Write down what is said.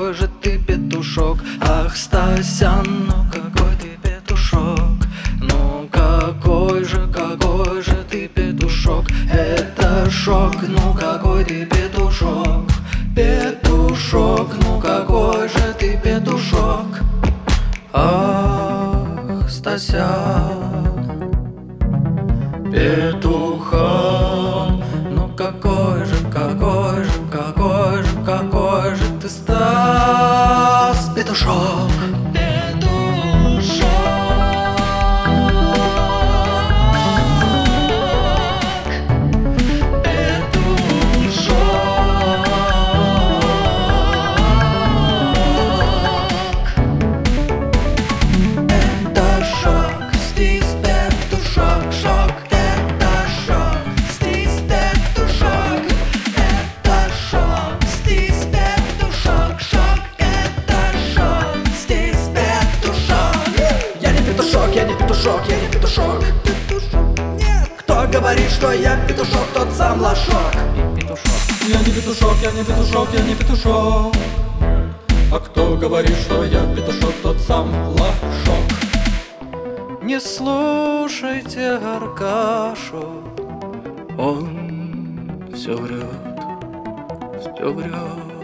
какой же ты петушок. Ах, Стася, ну какой ты петушок. Ну какой же ты петушок. Это шок, ну какой ты петушок. Петушок, ну какой же ты петушок. Ах, Стася, петуха, ну какой же ты, Стас, петушок. Я не петушок, я не петушок. Нет. Кто говорит, что я петушок, тот сам лошок. Я не петушок, я не петушок, я не петушок. А кто говорит, что я петушок, тот сам лошок. Не слушайте Аркашу, он все врет, все врет.